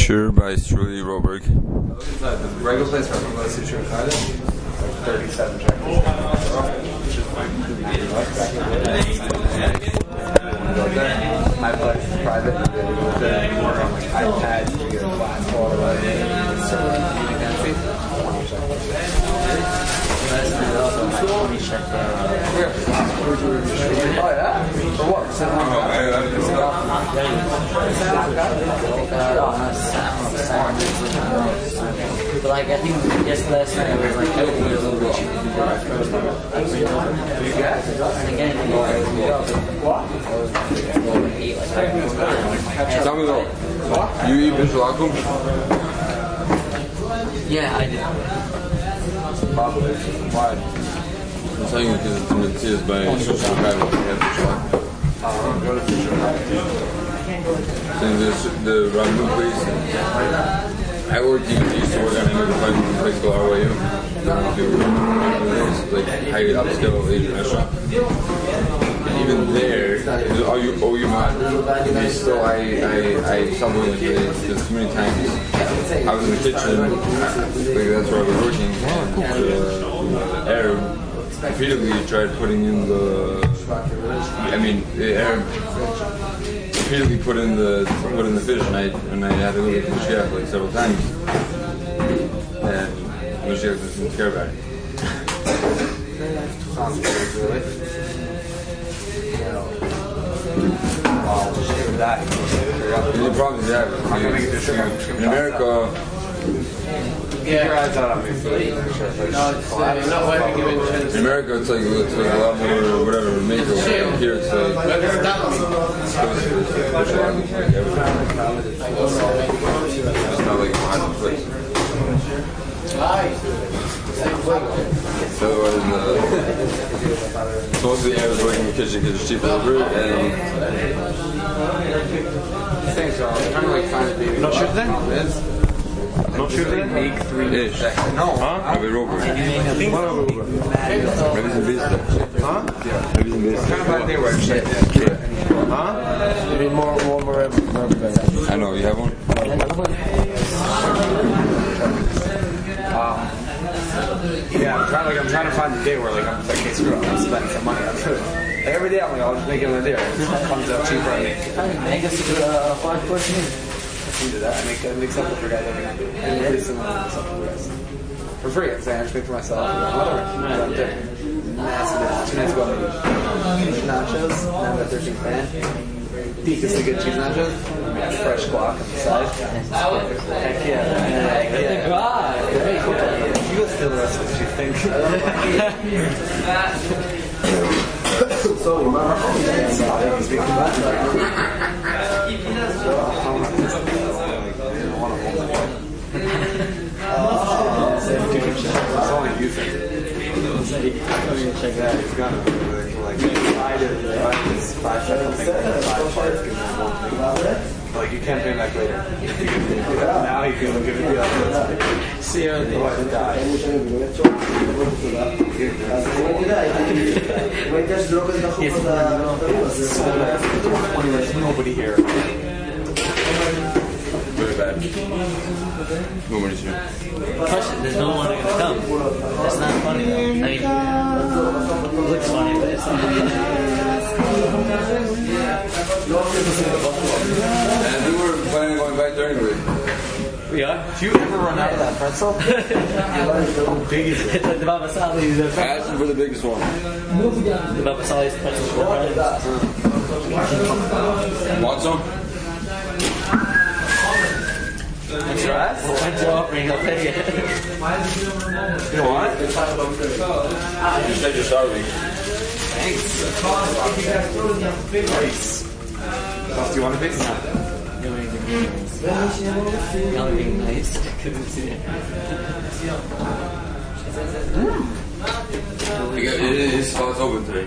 Sure by Strudy Roberg. The regular place for everyone goes to Suture Kaido, like 37 chapters. Which is like go there. My place is private, and they go there and work on like iPads, you get a class or whatever. So, you can see. Oh yeah? For what? But like I think just last night I was like everything was a little bit cheaper. And again, Tell me though, you eat Bishalakum? yeah, I did. Why? I'm telling you because it's in the tears by Suture Kaido. Go to Suture Kaido. Saying the ramen place. I used to work on another place called RYU. It's like high upscale Asian restaurant. And even there, you mind. Still, I stumbled into it just too many times. I was in the kitchen, like that's where I was working, and the Arab repeatedly tried putting in the Arab repeatedly put in the fish, and I had to go to the chef like several times, and the chef didn't care about it. Sounds good, really. The problem is that in America, keep your eyes out on me. in America it's like a lot more whatever makeover. Here it's like it's not like a high place. So mostly I was working in the kitchen because it's cheaper labor and Thanks, y'all. I'm kind of like trying to be. Not sure then? Not sure they make 3 ish. No. Maybe Robert. Maybe some business. Huh? Maybe some business. Kind of like they were. Huh? Maybe more I know, you have one? Yeah, I'm trying to find the day where like I'm like, hey, screw it, I'm gonna spend some money on food. Like, every day I'm like, I'll just make it another day. It comes out cheaper. I Make us do a 5-course meal. do that. I make something for guys every night. And really similar something for guys. For free, I'm saying I just make for myself. Whatever. I'm doing. Massive. 2 nights ago, I made cheese nachos. And I'm at 13th fan. Decently good cheese nachos. Fresh guac on the side. Heck yeah. You go steal the rest of what you think. That's all you think. Check that. It's gonna be like 5 seconds. 5 parts. Give me 1 thing. Like you can't pay back later. Now you can give it the other. See how they die. There's nobody here. Very bad. Nobody's here. Question, there's no one gonna come. That's not funny though. I mean, it looks funny, but it's not funny. And we were planning on going back there anyway. We are? Do you ever run out of that pretzel? How big is it? The Baba Sali's I asked him for the biggest one. the Baba Sali's pretzel for Want some? That's right. When's your offering? I'll pay it. You know what? You said you're starving. Thanks. Nice. Do you want a piece? Y'all are being nice. Couldn't see it. His spot's open today.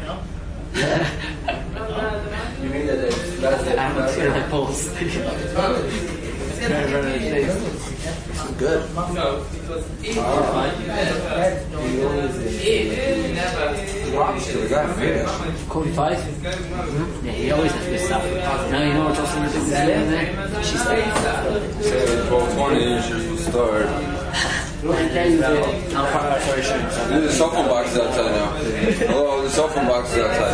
I'm scared of the pulse. Good. Lobster, the guy finished. Cody 5? Yeah, he always has good stuff. Now you know what else in there? She's like, Say 12 20 inches to start. How far out are you shooting? There's a cell phone boxes outside now. Oh, the cell phone boxes outside.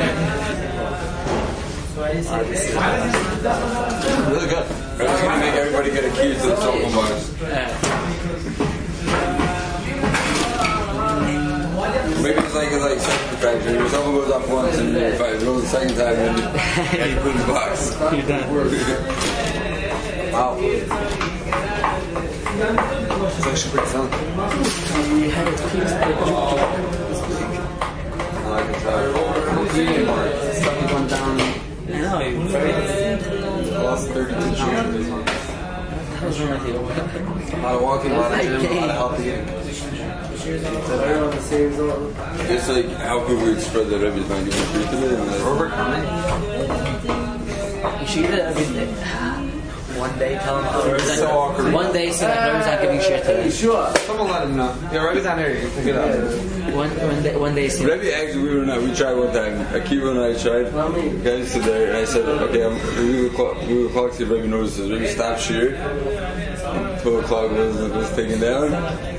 Really good. I'm just gonna make everybody get a key to the cell phone box. Maybe it's like second factory. Your cell phone goes off once and if it goes the second time, then you put it in the box. You're done. Wow. It's actually pretty fun. You had a piece I can tell. Stuff went down. I know, you Lost 32 pounds this month. That was wrong with you. A lot of walking, a lot of gym, a lot of healthy eating. It's like how could we spread the Rebbe's mind? You want to shoot it? Robert coming? You shoot it every day. One day, tell him. So awkward. One day, say like Rebbe's not giving shit today. Sure. Someone let him know. Yeah, Rebbe's not here. You can pick it up. One day, say. Rebbe actually, we tried one time. Akiva and I tried. Guys stood there and I said, okay, we will clock see if Rebbe notices. Rebbe stopped shear. 12 o'clock was taken down.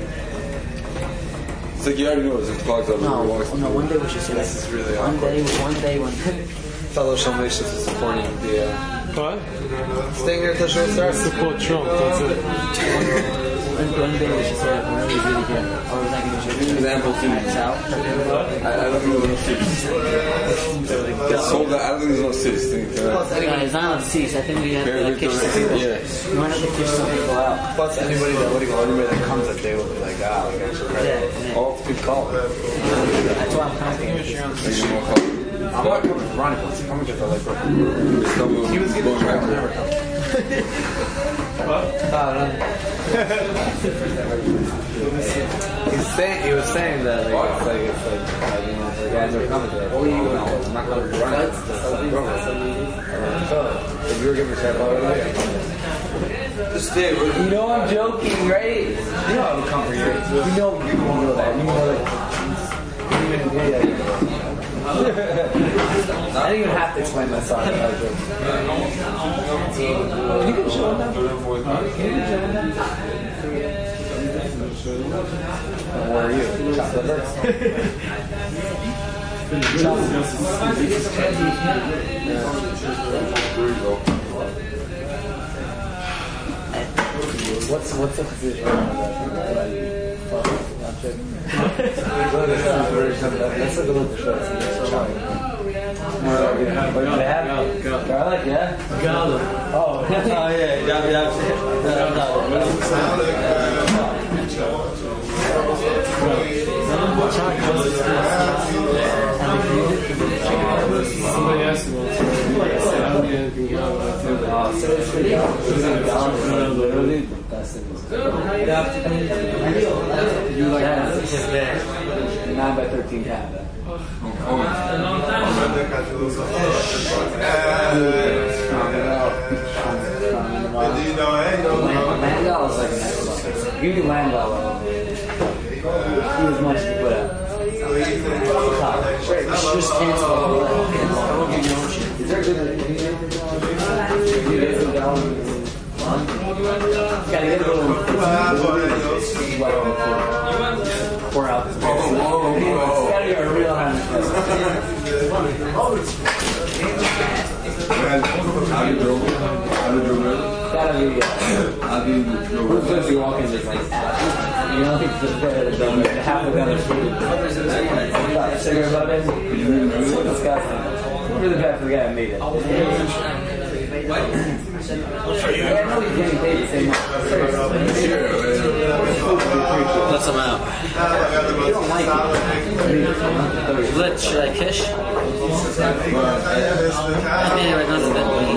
It's like you already know it's clock's up. No, one day we should say This is really one day. Fellow Shalmations is supporting the What? staying here until show starts. Support Trump, that's it. One day we should say that whenever he's really here. Or was that going to shoot? Example two. South? I don't think there's no seats. It's sold out. I don't think there's no seats. It's not on the seats. I think we have to kick some people. Yeah. We might have to kick some people out. Plus anybody that comes that day will be like, like actually Yeah. Oh, good call. That's why I'm kind of thinking. I'm not coming to Ronnie once. I'm coming to like He was going back to never come. He was saying that it's like you know, the guys are coming to it. Oh, you know, I'm not coming to Ronnie. So, if you were giving a shit about it, Just stay. You know I'm joking, right? you know I would come for you. You know you won't know that. You know I didn't even have to explain that song. You can show them. Where are you? Chocolate Birds. What's the position? Let's look at the show. Garlic, yeah? Garlic. Oh, Somebody asked me once. I don't get anything out of literally the best thing is you like 9 by 13 cat. Landau was like an excellent. You can Landau. He was much to put out. Just cancel all that. Is there good gotta get a little pour out. It's gotta be a real hand. Gotta be. Who's going to be walking just like that? You know, just half of the other food. Cigarette about it? It's disgusting. Really bad for the guy that made it. I know he's getting paid the same amount. Let some out. You don't like it. Lit, should I kish? I mean, right now it's a bit clean.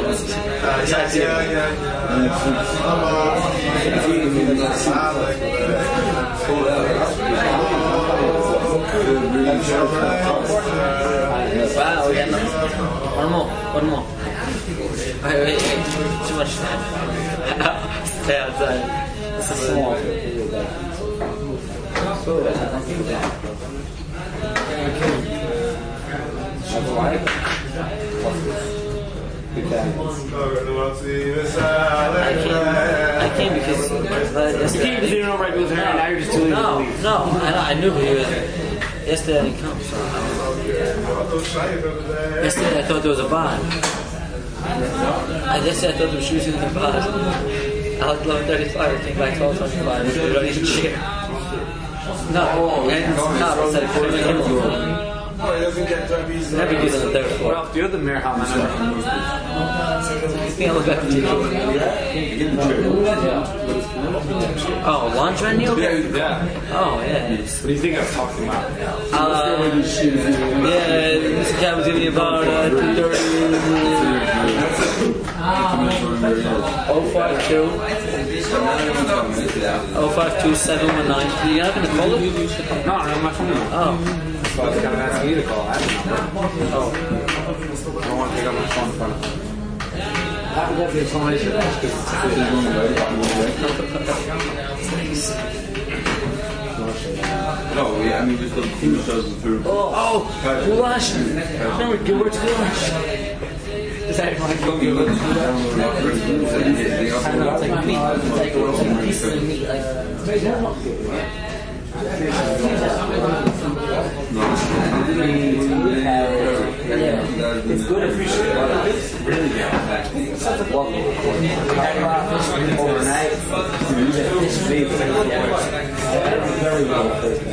Wow, we got one more. Wait. Too much time. Stay outside. This is small. That's why. I came because You came because you didn't know Red was there, and now you're just too late to leave. No, I knew he was. Yesterday I didn't come, so yesterday I thought there was a bar. Yesterday I thought there was shoes in the bar. I was 11:35, I came back 12:25, and we were ready to cheer. No, said it couldn't him. Never do that on the third floor. Ralph, do you have the mirror how much? I think I look back to you. Oh, lunch menu? Yeah. Oh, yeah. What do you think I was talking about? This guy was giving me about 2:30. 052 052-719. Do you have an call? No, I don't have my phone. Oh. So I was kind of asking you to call. I have a number. Oh. I don't want to pick up my phone in front of me. I have to get the explanation. No, yeah, I mean, just the food shows the food. Oh, goulash. No, Gilbert's goulash. Is that like It's like meat. It's like pieces of meat. Like. it's good if you should really good. Overnight. Very well.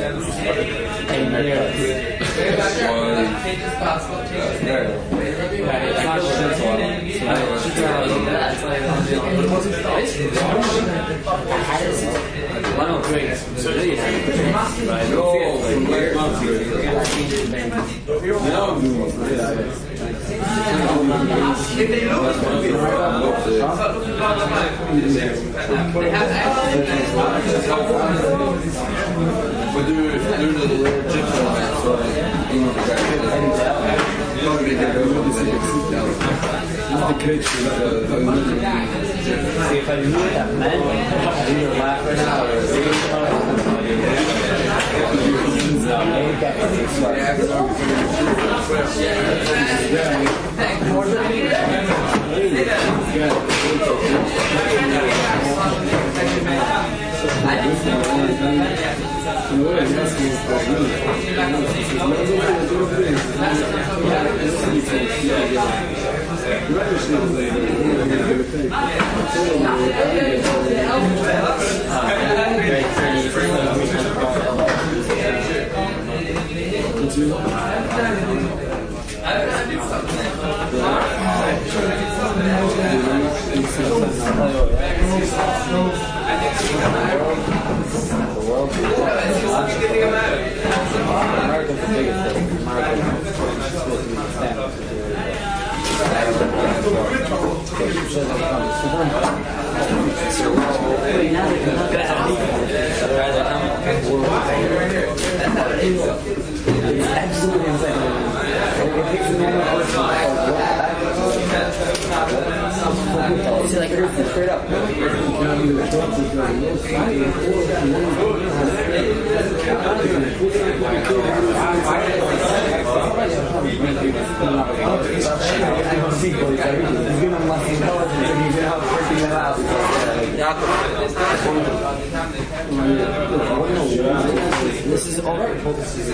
This is all right.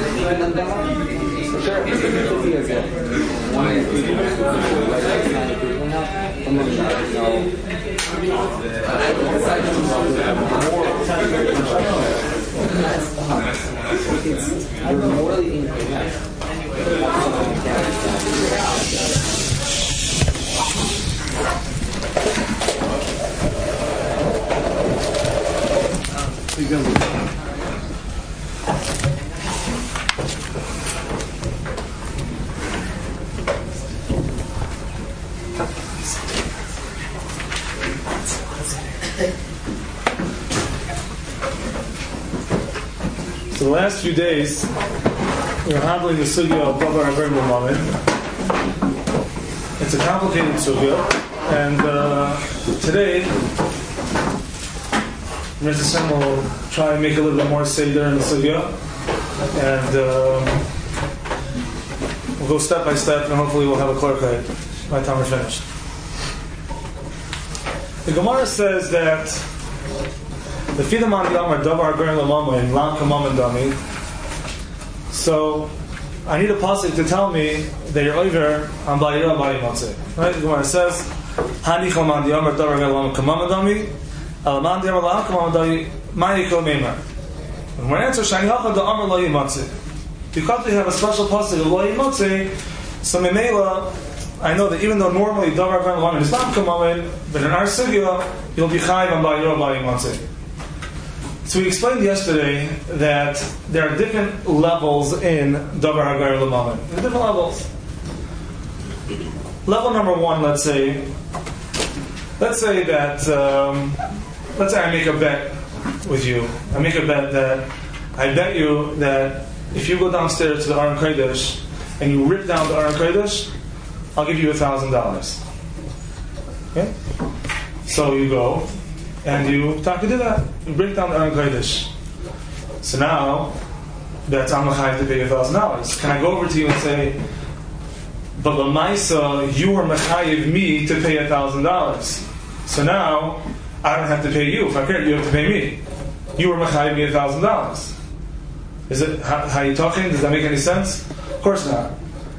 So the last few days, we're handling the sugya of Baba Rabbeinu B'Mamet. It's a complicated sugya, and today, Mr. Hashem will try and make a little bit more seder in the sugya, and we'll go step by step, and hopefully we'll have a clarify by the time we're finished. The Gemara says that The Fidaman Yamar Davar Garim Lamama and Lam Kamam and Dami. So I need a pasuk to tell me that you're over on Bayira Bayi Matzeh. Right? The Gemara says, Hani Chaman Yamar Davar Garim Lamama Kamam and Dami, Alaman Yamar Lam Kamam and Dami, Ma'ikol Meimar. And when I answer Shani Hacha Da Amar Lo Yimatzeh. Because we have a special pasuk of Lo Yimatzeh, so Memela, I know that even though normally Davar Garim Lamama is not Kamam, but in our sugya, you'll be Chayiv on Bayira Bayi Matzeh. So we explained yesterday that there are different levels in Davar Hagar L'Mamen. There are different levels. Level number one, let's say that I make a bet with you. I make a bet that I bet you that if you go downstairs to the Aron Kodesh and you rip down the Aron Kodesh, I'll give you $1,000. Okay? So you go. And you talk to do that. You break down the Aron Kodesh. So now, that's I'm mechayiv to pay $1,000. Can I go over to you and say, but Lamaisa, you were mechayiv me to pay $1,000. So now, I don't have to pay you. If I care, you have to pay me. You were mechayiv me $1,000. Is it how you talking? Does that make any sense? Of course not.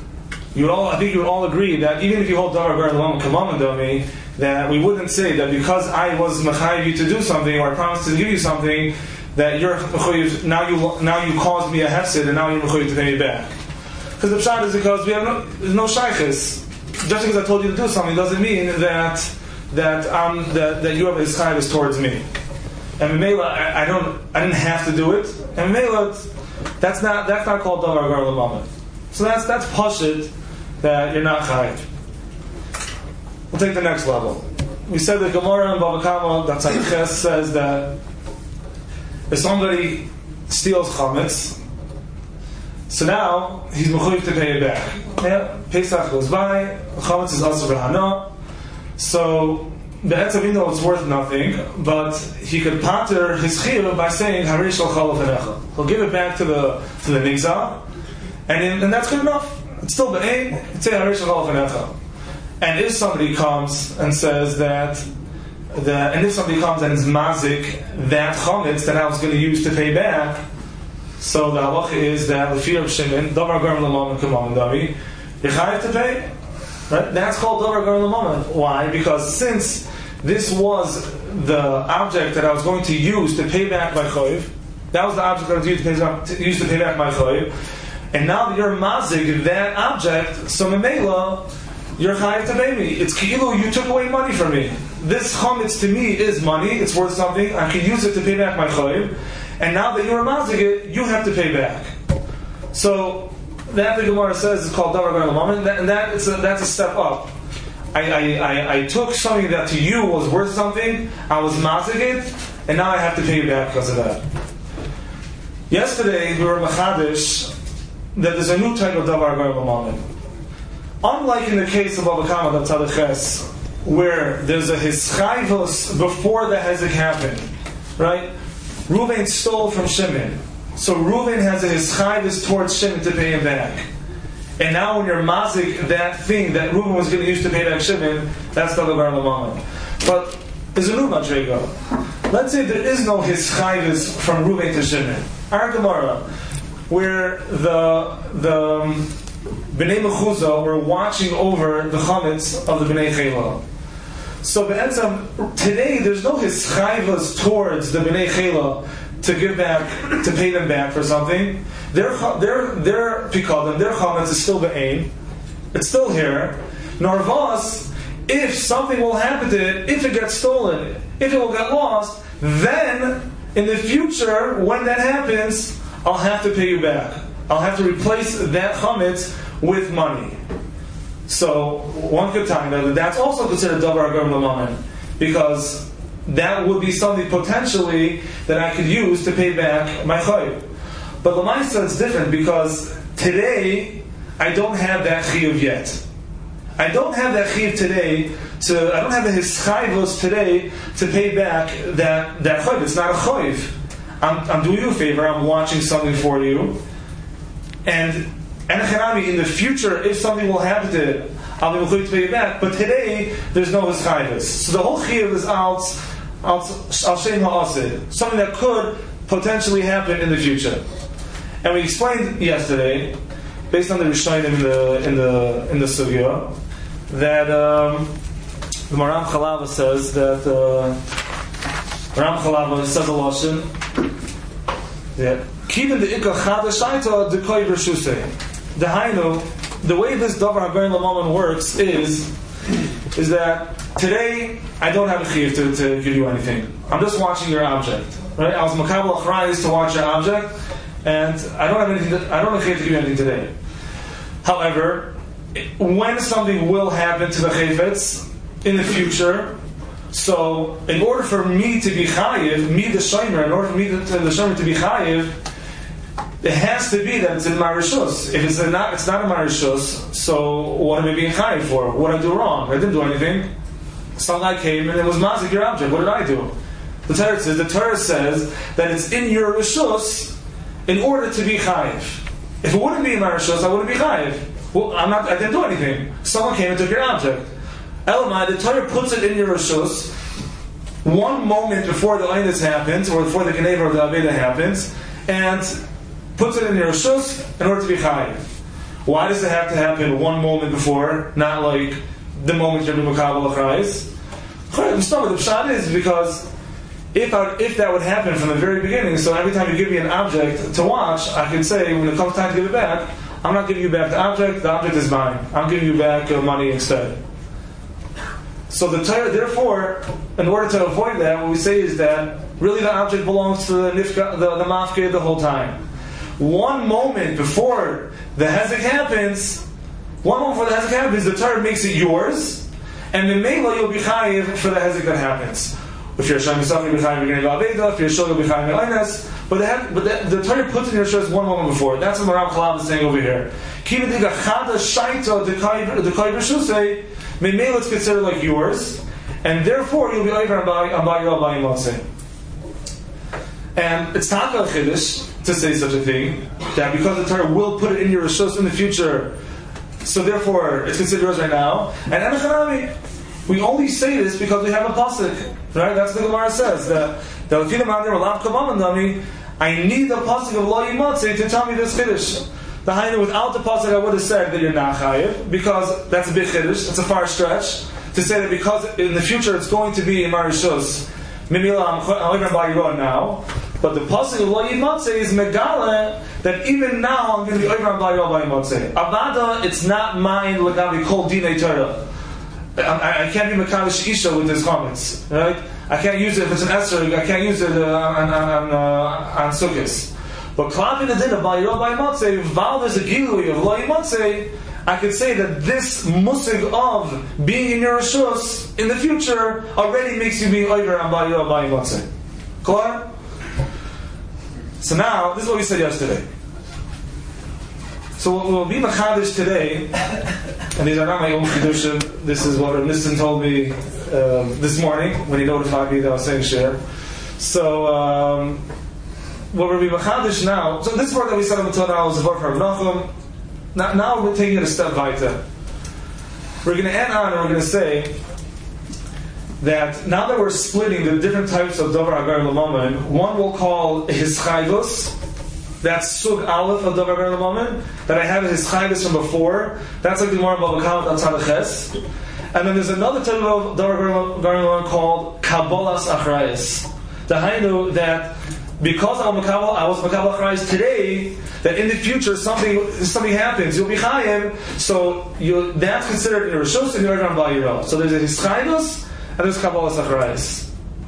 I think you would all agree that even if you hold Davar Garim Lamama Kamam and Dami, that we wouldn't say that because I was mechayiv you to do something or I promised to give you something that you're mechayiv, now you caused me a hefsid and now you're mechayiv to pay me back. Because the pshat is because we have no shaykhis. Just because I told you to do something doesn't mean that you have a chayvus towards me. And Mimela, I didn't have to do it. And Mimela, that's not called Davar Garim Lamama. So that's pashut that you're not chayiv. We'll take the next level. We said that Gemara and Bava Kama, that's how Ches says that if somebody steals chametz, so now he's mechuyev to pay it back. Yeah, Pesach goes by, chametz is asur b'hana, so the etzavino is worth nothing, but he could pater his chiyuv by saying Harish al chalav hanecha. He'll give it back to the nigzah, and that's good enough. It's still be'ein. It's say Harish al chalav hanecha. And if somebody comes and says and if somebody comes and is mazik that chametz that I was going to use to pay back, so the halacha is that l'fi Rav Shimon, Davar Garim Lamama Kamam Dami, you're chayiv to pay. Right? That's called Davar Garim Lamama. Why? Because since this was the object that I was going to use to pay back my chayiv, that was the object that I was use to pay back my chayiv, and now that you're mazik that object, so memela, you're chayiv to pay me. It's ki'ilu, you took away money from me. This chametz to me is money, it's worth something, I can use it to pay back my chayiv, and now that you're mazik it, you have to pay back. So, that the Gemara says is called Davar Garim Lamama, and that's a step up. I took something that to you was worth something, I was mazik it, and now I have to pay you back because of that. Yesterday, we were machadish that there's a new type of Davar Garim Lamama. Unlike in the case of Bava Kama of Tzaddik Ches, where there's a hischayvus before the hezek happened, right? Reuven stole from Shimon, so Reuven has a hischayvus towards Shimon to pay him back. And now when you're mazik that thing that Reuven was going to use to pay back Shimon, that's Davar Garim Lamama. But there's a new madrega. Let's say there is no hischayvus from Reuven to Shimon. Our Gemara, where the Bnei Mechuzah were watching over the chametz of the Bnei Chela. So today there's no hischayvus towards the Bnei Chela to give back, to pay them back for something. Their pikadim, their chametz is still be'ein. It's still here. Narvas, if something will happen to it, if it gets stolen, if it will get lost, then in the future, when that happens, I'll have to pay you back. I'll have to replace that chametz with money. So one could tell you that that's also considered Davar Garim Lamama, because that would be something potentially that I could use to pay back my chayiv. But Lamaisa it's different, because today I don't have that chiyuv yet. I don't have that chiyuv today. I don't have the hischayvus today to pay back that chayiv. It's not a chayiv. I'm doing you a favor. I'm watching something for you, and in the future, if something will happen to it, I'll be able to pay you back. But today, there's no hischayvus. So the whole chiyuv is out al shem ha'asid, something that could potentially happen in the future. And we explained yesterday, based on the Rishonim in the Sugya, that the Maram Chalava says that Maram Chalava says a lashon that Kivin the Ikka Chadashaita Dekoi Reshusei. Dehainu, the way this Davar HaGarin L'Mammon works is that today I don't have a chiyuv to give you anything. I'm just watching your object. Right? I was makabel achrayis to watch your object, and I don't have anything. I don't have a chiyuv to give you anything today. However, when something will happen to the chayfetz in the future, so in order for me to be chayiv, me the shomer, in order for me the shomer to be chayiv, it has to be that it's in my rishus. If it's not in my rishus, so what am I being chayiv for? What did I do wrong? I didn't do anything. Some guy came and it was mazik your object. What did I do? The Torah says that it's in your rishus in order to be chayiv. If it wouldn't be in my rishus, I wouldn't be chayiv. Well, I didn't do anything. Someone came and took your object. Elamai, the Torah puts it in your rishus one moment before the Einis happens, or before the Geneva or the Aveda happens, and puts it in your rishus in order to be chayiv. Why does it have to happen one moment before, not like the moment you're doing Makabal Achrayis? The pshat is because if that would happen from the very beginning, so every time you give me an object to watch, I can say, when it comes time to give it back, I'm not giving you back the object is mine. I'm giving you back money instead. So the Torah, therefore, in order to avoid that, what we say is that really the object belongs to the mafkeh the whole time. One moment before the hezek happens, the Torah makes it yours, and the Mela you'll be chayiv for the hezek that happens. If you're Hashem yourself, you'll be chayiv in Aveda. If you're Shul, you'll be chayiv in Einas. But the Torah puts it in your shurs one moment before. That's what Maram Chalav is saying over here. Mela it's considered like yours, and therefore you'll be over and by your Abayim. And it's not a chiddush to say such a thing, that because the Torah will put it in your rishos in the future, so therefore it's considered yours right now. And Enochanami, we only say this because we have a pasuk, right? That's what the Gemara says, that I need the pasuk of Lo Yimatzeh to tell me this chiddush. The Hainu, without the pasuk, I would have said that you're not chayiv, because that's a big chiddush. It's a far stretch to say that because in the future it's going to be in my rishos. Mimila, I'm going to buy your now. But the pasuk of Lo Yimatzeh is megala that even now I'm going to be over and buy your Yimatzeh. Avada, it's not mine. Lagavi kol dinei Torah. I can't be mekadosh isha with his comments, right? I can't use it if it's an esrog. I can't use it on sukkahs. But klavi the din of buy your Yimatzeh, while there's a gilui of Lo Yimatzeh, I could say that this musig of being in your rishus in the future already makes you be over and buy your Yimatzeh. Clear? So now, this is what we said yesterday. So we'll be machadish today, and these are not my own chidushim. This is what Rav Nissen told me this morning when he notified me that I was saying share. So what we'll be machadish now. So this word that we said until now is a word from Nachum. Now we're taking it a step weiter. We're going to add on, and we're going to say that now that we're splitting the different types of Davar HaGarin L'Mammon, one we'll call his chayvus. That's Sug Aleph of Davar HaGarin L'Mammon. That I have his chayvus from before. That's like the Gemara Bava Kama on Tzadach. And then there's another type of Davar HaGarin L'Mammon called Kabbalas Achrayis. The Hainu that because I was Makabal Achrayis today, that in the future something happens, you'll be chayim. So that's considered in Rishos and you're on Ba'yirah. So there's a his chayvus. And there's Kabbalas Achrayis.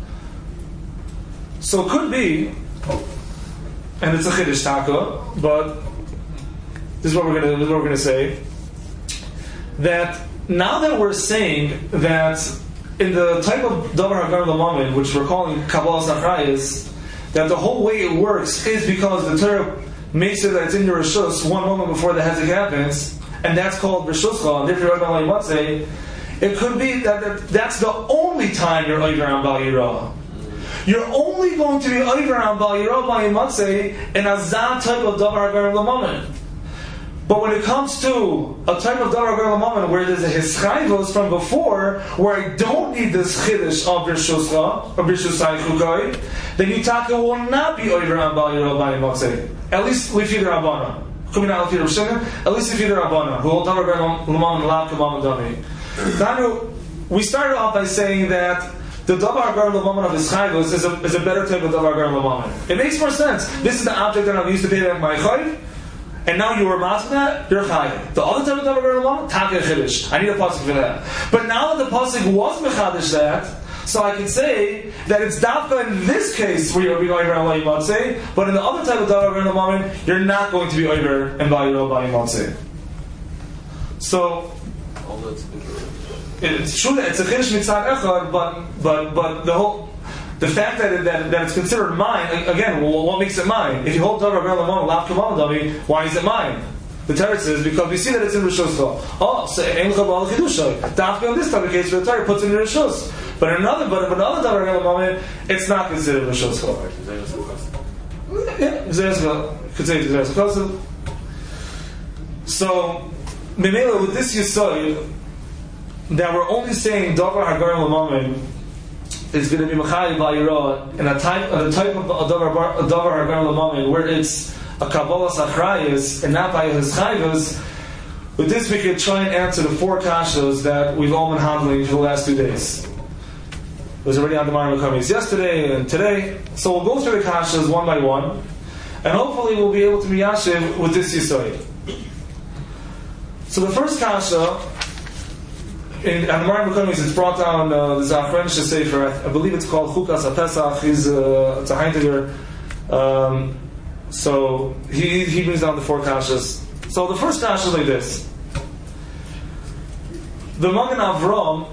So it could be, and it's a chiddush taka, but this is what we're going to say, that now that we're saying that in the type of Davar HaGarin L'Mammon, which we're calling Kabbalas Achrayis, that the whole way it works is because the Torah makes it that it's in your rishus one moment before the hezek happens, and that's called rishuscha, and therefore Rabbi Lo Yimatzeh. It could be that that's the only time you're over on Bal Yirah. You're only going to be over on Bal Yirah by Yimatzeh in a zah type of Davar HaGarin L'Mammon. But when it comes to a type of davar hagar l'mammon where there's a hischayvos from before, where I don't need this chiddush of birshuscha, or birshusai chukai, then Yitaka will not be over on Bal Yirah B'Yim Motzei. At least Lifi the Rabbana. At least Lifi the Rabbana, who hold davar hagar l'mammon l'am k'mammon dami. We started off by saying that the davar hagar l'mammon of hischayvos is a better type of davar hagar l'mammon. It makes more sense. This is the object that I'm used to pay back my chayv. And now you were matzah that, you're chayav. The other type of davar hagar l'mammon, taka chiddush. I need a pasuk for that. But now that the pasuk was mechadish that, so I can say that it's dafka in this case where you're being over and B'Yim Motzei, but in the other type of davar hagar l'mammon, you're not going to be over and B'Yim Motzei. So it's true that it's a chiddush mitzad echad, but the fact that it's considered mine, again, what makes it mine? If you hold davar hagar l'mammon l'am k'mammon dami, why is it mine? The Torah says because we see that it's in Rishuscha. Oh, so ein l'cha b'al chidushay. Dafka in this type of case, where the Torah puts it in Rishus. But another davar hagar l'mammon, it's not considered Rishuscha. Yeah, could say Zayas. So, Memela, with this Yisod, that we're only saying davar hagar l'mammon is going to be Machai Bal Yirah in the type of davar hagar l'mammon where it's a Kabbalah Sachrayas and not by his chayvas. With this we could try and answer the 4 kashas that we've all been handling for the last 2 days. It was already on the Gemara Mekamis yesterday and today. So we'll go through the kashas one by one, and hopefully we'll be able to be yashiv with this Yisod. So the first kasha, on the Gemara Mekamis, it's brought down the Zachron Sefer. I believe it's called Chukas HaPesach. It's a Heintiger. So he brings down the 4 kashas. So the first kasha is like this. The Magen Avraham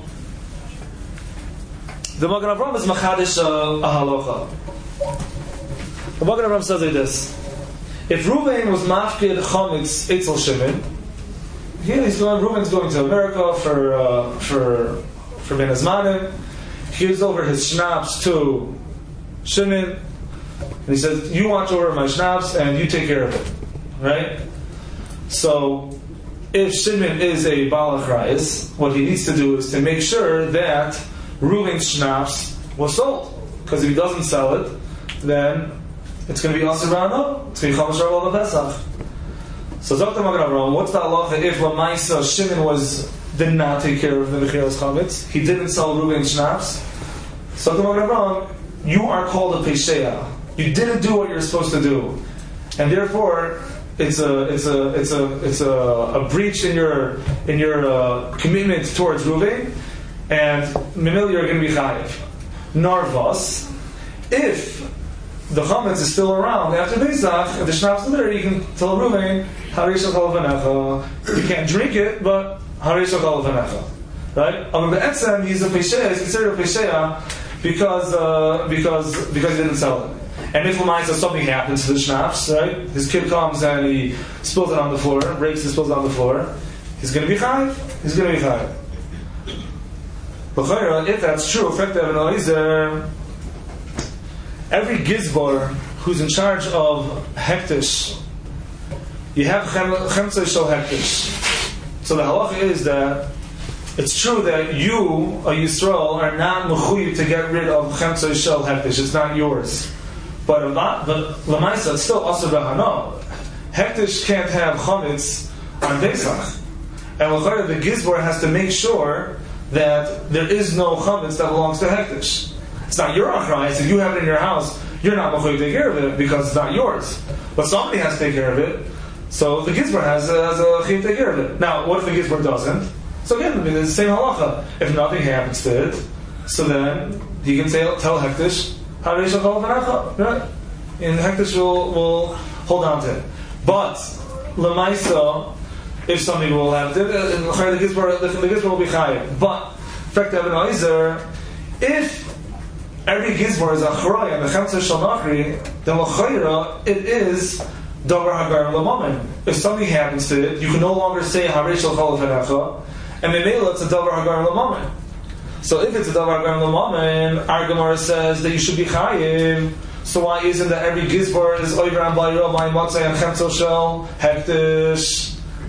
is machadish a halacha. The Magen Avraham says like this: if Reuven was mafkid chametz etzel Shimon, Reuven's going to America for Ben Azmanim. He gives over his schnapps to Shimon. And he says, you watch over my schnapps and you take care of it. Right? So, if Shimon is a Baal Achrayis, what he needs to do is to make sure that Reuven's schnapps was sold. Because if he doesn't sell it, then it's going to be Asur B'Hano. It's going to be Chomesh Rabbah Pesach. So, Dr. Magen Avraham, what's the halacha if Lamaisa Shimon did not take care of the Mechilas Chametz? He didn't sell Reuven's schnapps. So, Dr. Magen Avraham, you are called a Pesheya. You didn't do what you're supposed to do, and therefore it's a breach in your commitment towards Reuven, and Memil, you're going to be chayiv. Narvas, if the chametz is still around after Pesach, if the schnapps is there, you can tell Reuven, Harish Achal V'necha. You can't drink it, but Harish Achal V'necha. Right? But Be'etzem, he's a pesheya. He's considered a pesheya because he didn't sell it. And if something happens to the schnapps, right? His kid comes and he spills it on the floor, breaks and spills it on the floor, he's going to be chayiv. He's going to be chayiv. But if that's true, effective and every gizbar who's in charge of hektish, you have chemtzah shel hektish. So the halacha is that it's true that you, a Yisrael, are not mechuyev to get rid of chemtzah shel hektish. It's not yours. But Lamaisa, it's still Asur B'Hano. Hektish can't have chametz on Pesach. And the Gizbar has to make sure that there is no chametz that belongs to Hektish. It's not your achrayus. If you have it in your house, you're not mechuyev to take care of it because it's not yours. But somebody has to take care of it. So the Gizbar has a chiyuv to take care of it. Now, what if the Gizbar doesn't? So again, it's the same halacha. If nothing happens to it, so then he can tell Hektish, Harish Achal V'necha, right? And Hektish will hold on to it. But Lamaisa, if something will happen, the Gizbar will be chayiv. But effective and Oizer, if every Gizbar is achraya and the Chemtzah Shel Nachri, then l'chayra it is davar hagar l'mammon. If something happens to it, you can no longer say Harish Achal V'necha, and Memela it's a davar hagar l'mammon. So if it's a davar hagar l'mammon, our Gemara says that you should be chayiv. So why isn't that every gizbar is over on Bal Yirah B'Yim Motzei and Chemtzah Shel Hektish?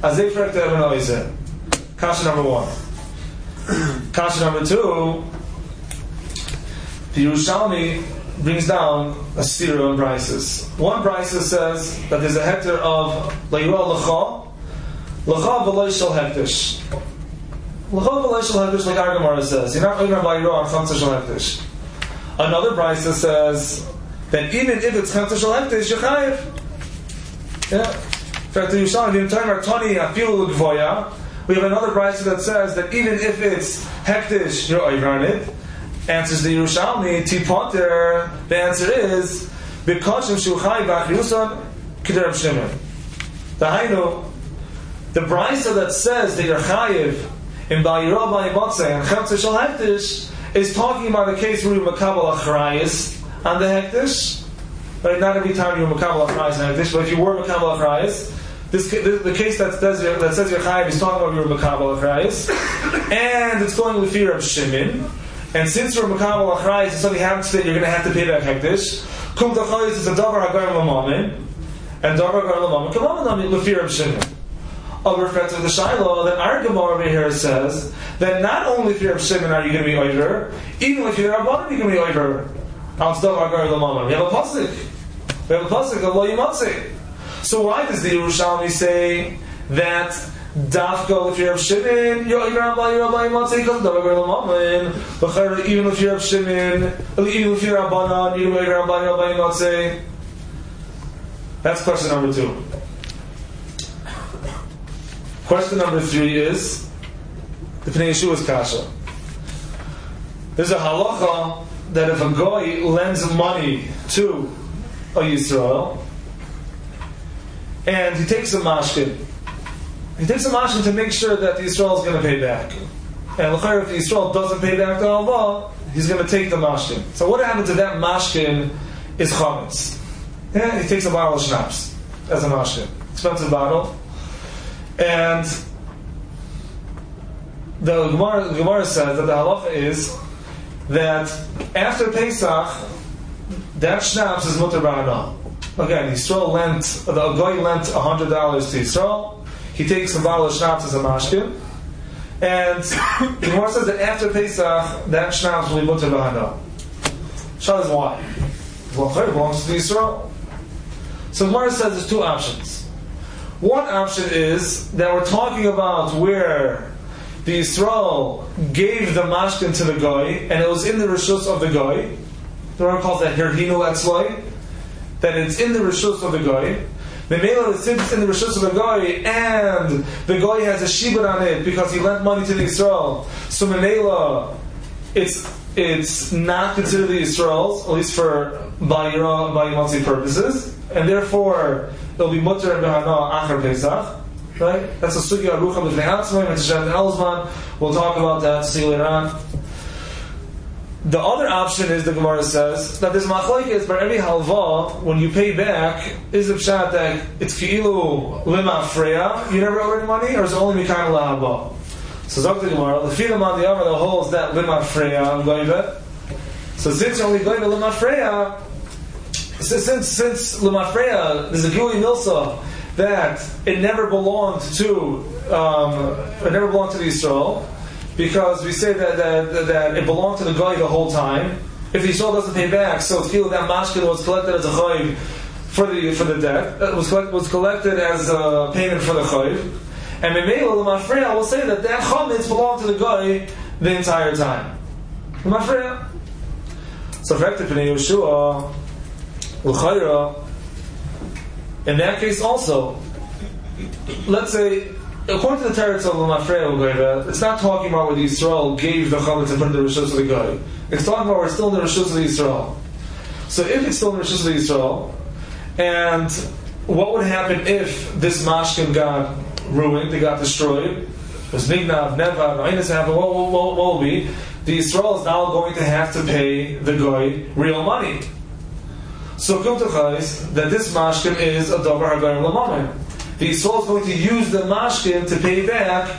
Azefrek to Ibn Oizeh. Kasha number 1. Kasha number 2. The Yerushalmi brings down a series of brises. One brisa says that there's a hectare of Le'yra L'cha V'lo Shel Hektish. L'cha V'lo Shel Hektish, like our Gemara says. You're not Le'yra B'Yra on Chamsa Shel Hektish. Another brisa says that even if it's Chamsa Shel Hektish, you're chayiv. Yeah. In fact, the Yerushalmi, in terms of Tani Afilu L'Gvoya, we have another brisa that says that even if it's Hektish, you're over it. Answers the Yerushalmi, Tipoter, the answer is B'kachim Shuchai B'Achriusan K'derem Shimon. The Hainu, the brisa that says that you're chayiv in Ba'yirah Ba'yimatzeh and Chamsa Shel Hektish is talking about a case where you makabel achrayis on the Hektish. Right? Not every time you're makabel achrayis on the Hektish, but if you were makabel achrayis, the case that says you're chayiv is talking about your makabel achrayis, and it's going with fear of Shimon. And since you're makabel achrayis, if something happens to it, you're going to have to pay back Hektish. Kum tachayis is a davar hagar l'mamin, and davar hagar l'mamin k'mamin with fear of Shimon. Over effect of the Shiloh, that our Gemara over here says that not only if you're of Shimon are you going to be over, even if you're Rabbanim you're going to be over. We have a pasuk of Lo Yimatzeh. So why does the Yerushalmi say that Dafka if you're of Shimon you're over Rabbi Yimatzeh because Davar Hagar L'mamin, even if you're of Shimon, even if you're Rabbanan you're over Rabbi Yimatzeh? That's question number 2. Question number 3 is the Pnei Yeshua's kasha. There's a halacha that if a goy lends money to a Yisrael and he takes a mashkin to make sure that the Yisrael is going to pay back. And if the Yisrael doesn't pay back the halva, he's going to take the mashkin. So what happens to that mashkin is chametz. Yeah, he takes a bottle of schnapps as a mashkin. Expensive bottle. And the Gemara says that the halacha is that after Pesach, that schnapps is mutter b'hana. Again, the goy lent $100 to Yisrael. He takes a bottle of schnapps as a mashkin, and the Gemara says that after Pesach, that schnapps will be mutter b'hana. Shal is why? Well, it belongs to Yisrael. So the Gemara says there's 2 options. One option is that we're talking about where the Yisrael gave the mashkin to the goy, and it was in the rishus of the goy. The Gemara calls that hirhinu etzloi, that it's in the rishus of the goy. The mela, since it's in the rishus of the goy, and the goy has a shibud on it because he lent money to the Yisrael, so mela, it's not considered the Yisrael's, at least for Ba'yirah, Ba'yimatzeh purposes, and therefore it'll be mutter and behana achar Pesach. Right? That's a sugya arucha b'fnei atzmai, and Hashem and Elzman. We'll talk about that, see later on. The other option is, the Gemara says, that there's machlokes, but every halva, when you pay back, is it pshat that it's ki'ilu lima freya, you never owe any money, or is it only mikayim lahaba? So Zok the Gemara, the filam on the other that holds that lima freya goyve. So since you're only goyve lima freya, since lima freya, there's a gili milsa that it never belonged to the Yisrael, because we say that it belonged to the goy the whole time. If the Yisrael doesn't pay back, so it's that mashkin was collected as a chayv for the debt. It was collected as a payment for the chayv. And Memela l'mafreya will say that chametz belonged to the goy the entire time. L'mafreya. So effective Pnei Yeshua l'chayra. In that case also, let's say, according to the teretz of l'mafreya, it's not talking about where the Yisrael gave the chametz and put in the rishus of the goy. It's talking about where it's still in the rishus of the Yisrael. So if it's still in the rishus of the Yisrael, and what would happen if this mashkin got ruined, they got destroyed? It was nignav, nevav, ainus happened. What will be? The Yisrael is now going to have to pay the goy real money. So kumtachais that this mashkin is a davar hagar l'mamin. The Yisrael is going to use the mashkin to pay back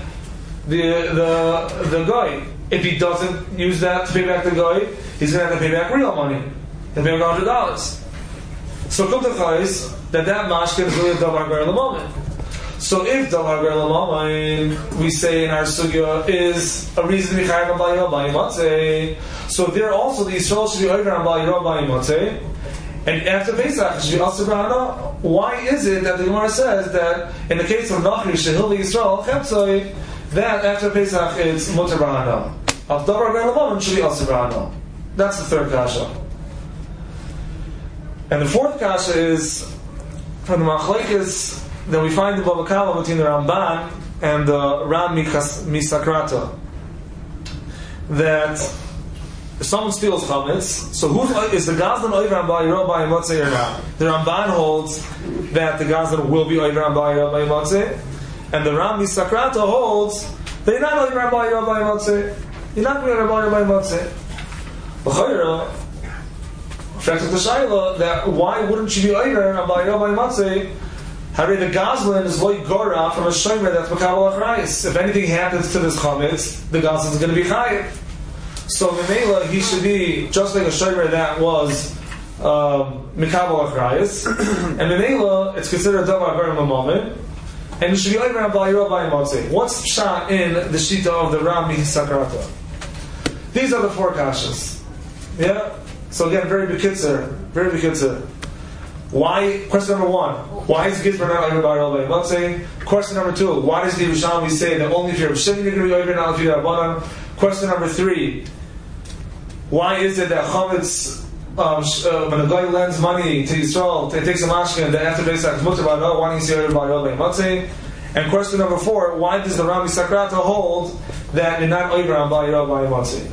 the goy. If he doesn't use that to pay back the goy, he's going to have to pay back real money. He'll pay back $100. So kumtachais that mashkin is really a davar hagar l'mamin. So if Davar Ger L'Mamayin, we say in our sugya, is a reason to be chayav on Bal Yirah Bal Yimatzeh, so there also the Yisrael should be over on Bal Yirah Bal Yimatzeh, and after Pesach it should be Asur B'Hana. Why is it that the Gemara says that in the case of Nachri Shehil Yisrael Cheptzoi, that after Pesach it's Mutar B'Hana? Of Davar Ger L'Mamayin should be Asur B'Hana. That's the third kasha. And the fourth kasha is from the Machlekes that we find the Bava Kama between the Ramban and the Ram Misakrata, that if someone steals chametz, so who is the Gazlan over on Bal Yirah Bal Yimatzeh or not? The Ramban holds that the Gazlan will be over on Bal Yirah Bal Yimatzeh, and the Ram Misakrata holds they're not over on Bal Yirah Bal Yimatzeh. You're not going to Bal Yirah Bal Yimatzeh. B'chayra, fact of the Shaila, that why wouldn't you be over on Bal Yirah Bal Yimatzeh? However, the Gazlan is like Gora from a Shomer that's Makabal Achrayis. If anything happens to this chametz, the Gazlan is going to be chayiv. So Memela, he should be just like a Shomer that was Makabal Achrayis, and Memela, it's considered Davar Ger L'Mamayin, and it should be over on Bal Yirah Bal Yimatzeh. What's shot in the shita of the Ram Misakrata? These are the four kashas. Yeah. So again, very bekitzer. Why? Question number one: why is Gizbar not over Bal Yirah Bal Yimatzeh? Question number two: why does the Yerushalmi say that only if you're Shimon you're going to be over, not if you're Rabbanan? Question number three: why is it that chametz when a guy lends money to Yisrael, he takes a mashkin that after Pesach is mutar b'hana? Why do you say over Bal Yirah Bal Yimatzeh? And question number four: why does the Ram Misakrata hold that you're not over on Bal Yirah Bal Yimatzeh?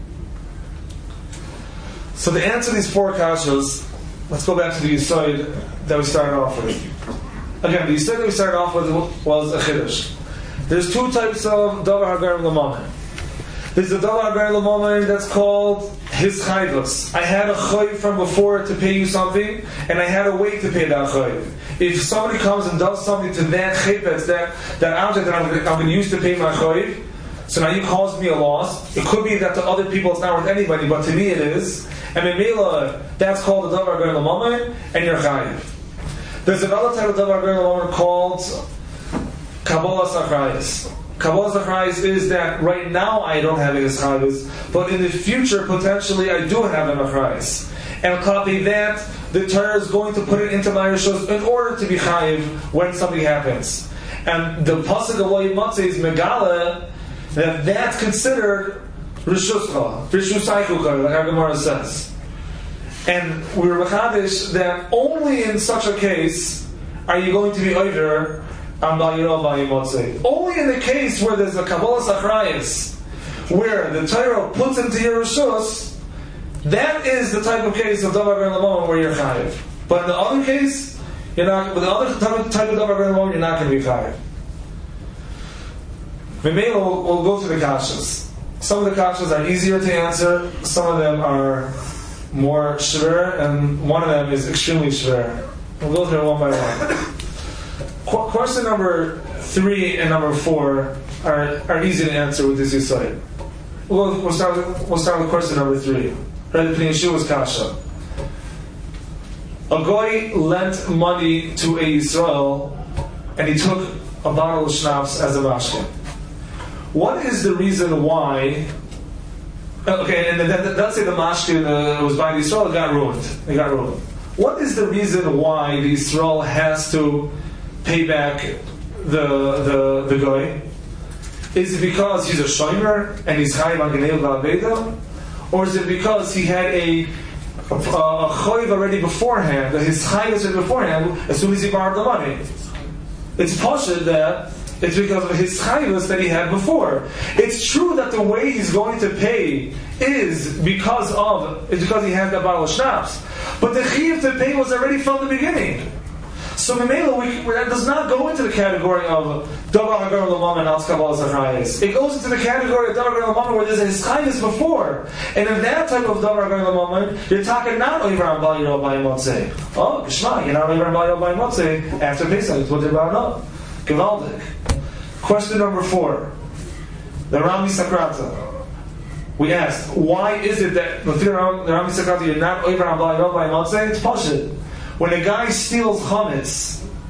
So to answer these four kashas, let's go back to the Yisod that we started off with. Again, the Yisod that we started off with was a Chiddush. There's two types of Davar Ger L'Mamayin. There's the Davar Ger L'Mamayin that's called his chayvus. I had a chayv from before to pay you something, and I had a way to pay that chayv. If somebody comes and does something to that chayvus, that object that I'm going to use to pay my chayv, so now you caused me a loss. It could be that to other people it's not worth anybody, but to me it is. And Memela, that's called the Davar Ger L'Mamayin, and you're chayiv. There's another type of Davar Ger L'Mamayin called Kabbalas Achrayis. Kabbalas Achrayis is that right now I don't have a Yischayis, but in the future potentially I do have an Achrayis. And copy that, the Torah is going to put it into my Rishos in order to be chayiv when something happens. And the pasuk of Lo Yimatzeh is Megala, that's considered Rishuscha, Rishusaychucha, like our Gemara says. And we were mechadish that only in such a case are you going to be over on Bal Yirah Bal Yimatzeh. Only in the case where there's a Kabbalas Achrayis, where the Torah puts into your Rishus, that is the type of case of Davar Ger L'Mamayin where you're chayiv. But in the other case, you're not. With the other type of Davar Ger L'Mamayin, you're not going to be chayiv. Maybe we'll go through the kashas. Some of the kashas are easier to answer. Some of them are more shver, and one of them is extremely shver. We'll go through it one by one. Question number 3 and number 4 are easy to answer with this Yisod. We'll start with question number 3. Right, the Yeshua's kasha. A guy lent money to a Yisrael, and he took a bottle of schnapps as a mashkin. What is the reason why? Okay, and let's say the mashkin was by the Yisrael, it got ruined. What is the reason why the Yisrael has to pay back the guy? Is it because he's a shomer and he's chayiv on Genei V'Aveda? Or is it because he had a chayiv already beforehand, that his chayiv was beforehand as soon as he borrowed the money? It's pashut that it's because of his chayvus that he had before. It's true that the way he's going to pay is because he had that bottle of schnapps. But the chiyuv to pay was already from the beginning. So Memela, that does not go into the category of Davar Ger L'Mamayin and Kabbalas Achrayis. It goes into the category of Davar Ger L'Mamayin where there's a hischayis before. And in that type of Davar Ger L'Mamayin, you're talking not over on Bal Yirah Bal Yimatzeh. Oh, Geshma, you're not over on Bal Yirah Bal Yimatzeh after Pesach. It's what they're about up. Gewaldig. Question number 4. The Ram Misakrata. We asked, why is it that the Ram Misakrata you're not over on Bal Yirah Bal Yimatzeh? It's pashut. When a guy steals chametz,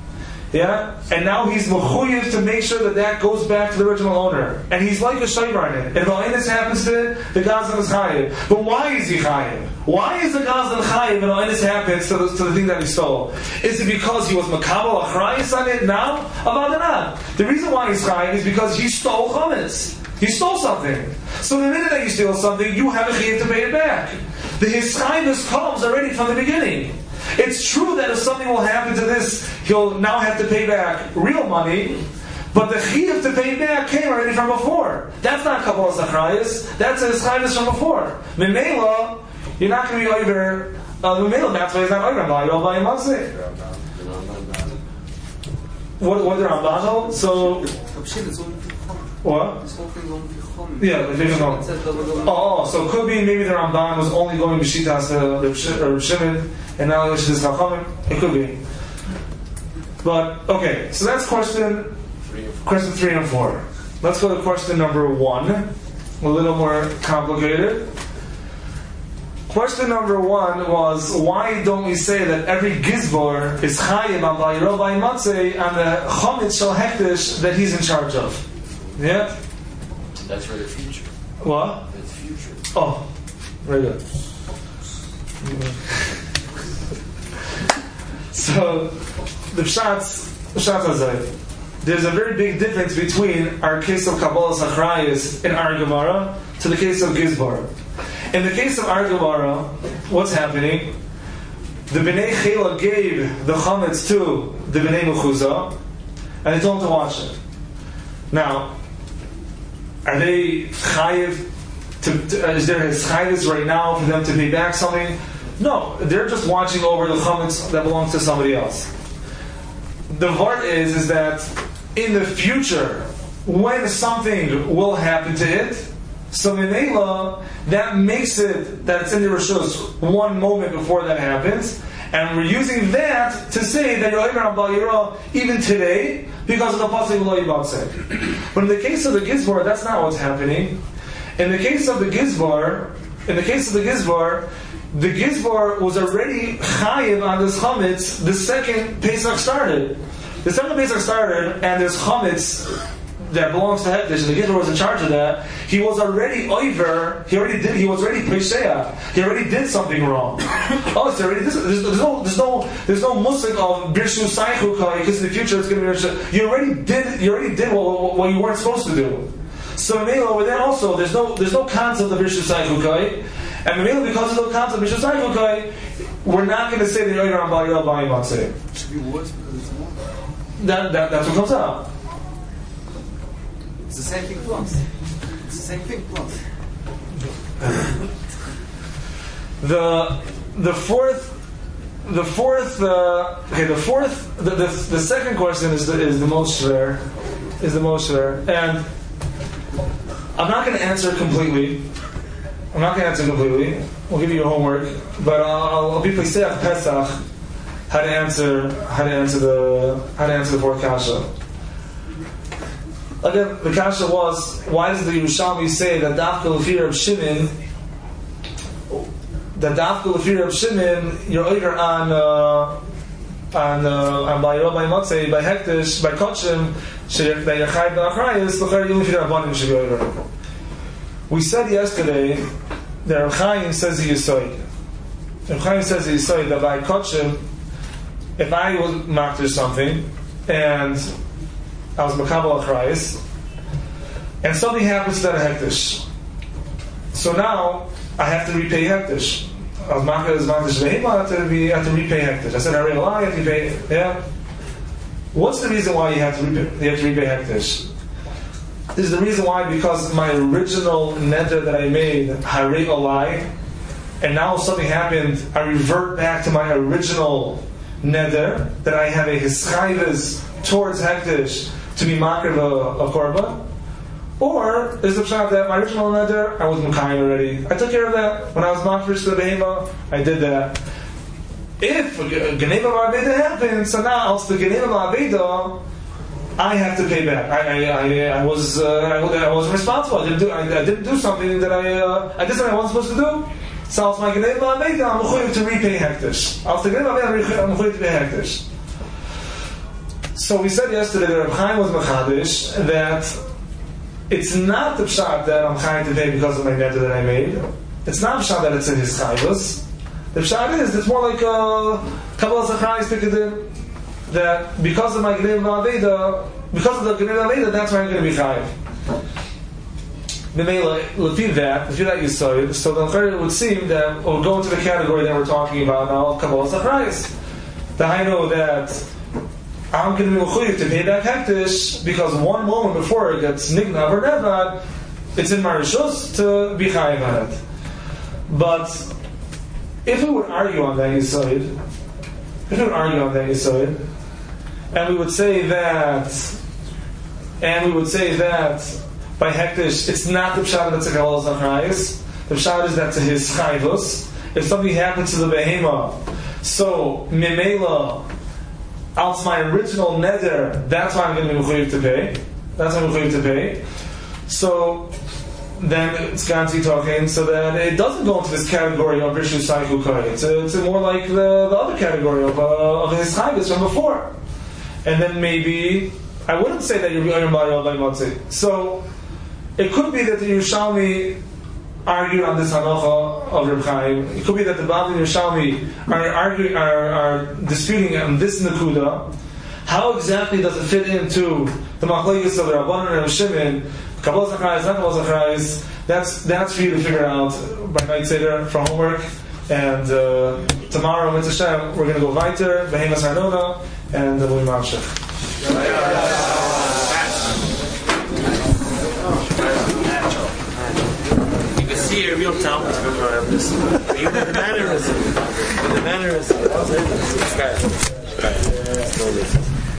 Yeah? And now he's mechuyev to make sure that that goes back to the original owner. And he's like a shaybar in it. And if this happens to it, the Gazlan is chayiv. But why is he chayiv? Why is the Gazlan chayiv when this happens to the thing that he stole? Is it because he was makabel achrayis on it now? Avadanah. The reason why he's chayiv is because he stole chametz. He stole something. So the minute that you steal something, you have a chiyuv to pay it back. The hischayvus comes already from the beginning. It's true that if something will happen to this, he'll now have to pay back real money, but the chiyuv to pay back came already from before. That's not kabbalas achrayus. That's a hischayvus from before. Memela, you're not going to be over. Memela, that's why he's not over. What the Ramban hold? So. What? Yeah, so it could be maybe the Ramban was only going b'shitas Reb Shimon, and now it's just Chachamim. It could be. But okay, so that's question 3 and 4. Let's go to question number 1. A little more complicated. Question number 1 was, why don't we say that every gizbor is chayiv on Bayiro Matzeh on the chometz shel hektish that he's in charge of? Yeah? That's for the future. What? That's future. Oh, very good. So, the Pshat's Azay. There's a very big difference between our case of Kabbalas Achrayus in our Gemara to the case of Gizbar. In the case of our Gemara, what's happening? The Bnei Chela gave the Chametz to the Bnei Mechuzah, and they told them to watch it. Now, are they chayiv? Is there a chayivus right now for them to pay back something? No, they're just watching over the chametz that belongs to somebody else. The part is that in the future, when something will happen to it, so Minela, that makes it that it's in the Rishus one moment before that happens, and we're using that to say that you're over on Bayira even today because of the pasuk lo yibatzeh. But in the case of the Gizbar, that's not what's happening. In the case of the Gizbar, the Gizbar was already chayiv on this chametz the second Pesach started. The second Pesach started, and there's chametz that belongs to Hektish, and the Gizbar was in charge of that. He was already over. He was already pesheah. He already did something wrong. Oh, it's already there's no musik of birshu saichukai because in the future it's going to be birshu. You already did what you weren't supposed to do. So over there also there's no concept of birshu saichukai, and because there's no concept of birshu saichukai, we're not going to say the yoyer on Bayil Bayim Matzeh. Should be worse because it's more. That's what comes out. It's the same thing plus. It's the same thing plus. The second question is the most rare, and I'm not going to answer completely. We'll give you your homework, but I'll be Pesach Pesach how to answer the fourth kasha. Again, the kasha was, why does the Yerushalmi say that Dafka L'fi Reb Shimon, you're over on Bayiro by Matzeh, by Hektish, by Kotchim, that you're Chayv B'Achrayis, L'char Yom L'fi Rabbanim should be over. We said yesterday that Reb Chaim says the Yisoid. Reb Chaim says the Yisoid that by Kotchim, if I was makter something, and I was makabel achrayis, and something happens to that hektish. So now I have to repay hektish. I was makabel as maktish vehima, I have to repay hektish. I said, I have to repay. Yeah. What's the reason why you have to repay hektish? This is the reason why, because my original neder that I made, harei olai, and now something happened, I revert back to my original neder that I have a hischayvus towards hektish to be makar of korban, or is the pshat that my original neder I was mukayim already. I took care of that when I was makar to the behema. I did that. If geneva ma'aveda happens, so now also the geneva ma'aveda I have to pay back. I was responsible. I didn't do something that I did something I wasn't supposed to do. So it's my geneva ma'aveda. I'm going to repay hektish. I'm going to pay hektish. So we said yesterday that Reb Chaim was machadish, that it's not the pshat that I'm chayav today because of my neder that I made. It's not pshat that it's in his chayvus. The pshat is, it's more like a Kabbalah Zachrayis Pikadin, that because of my Gnei V'Aveda, because of the Gnei V'Aveda, that's why I'm going to be chayav. Lefi that you saw it, so then it would seem that we'll go into the category that we're talking about now of Kabbalah Zachrayis. That I know that I'm going to be mechuyev to pay that hektish because one moment before it gets nignav or nevad, it's in my rishus to be chayav on it. But if we would argue on that yesod, and we would say that by hektish it's not the pshat that's a Kabbalah Zachrayis. The pshat is that's his chayvus. If something happens to the behema, so mimela. Out my original neder, that's why I'm going to be mechuyev to pay. So then it's Ganzi talking, so that it doesn't go into this category of Rishus Saiku Koi. It's more like the other category of his chayvus from before. And then maybe I wouldn't say that you're going to. So it could be that the Yerushalmi argued on this halacha of Reb Chaim. It could be that the Bavli and Yerushalmi are disputing on this nakuda. How exactly does it fit into the machlokes of the Rabbanan and Reb Shimon? Kabbalah Zachrayis, not Kabbalah Zachrayis. That's for you to figure out by night seder for homework. And tomorrow, Mitzvah Shem, we're going to go weiter, Behemas Harnona, and we'll mamshech. See a real talent of this. Even the mannerism.